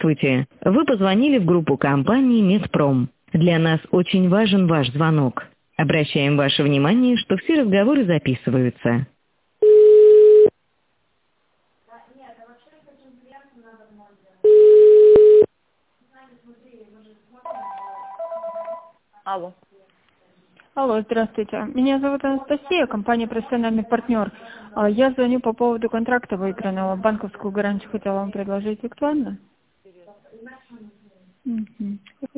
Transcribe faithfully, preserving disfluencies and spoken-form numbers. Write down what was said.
Здравствуйте. Вы позвонили в группу компании «Медпром». Для нас очень важен ваш звонок. Обращаем ваше внимание, что все разговоры записываются. Алло. Алло, здравствуйте. Меня зовут Анастасия, компания «Профессиональный партнер». А, Я звоню по поводу контракта выигранного. Банковскую гарантию хотела вам предложить. Актуально? Мгм.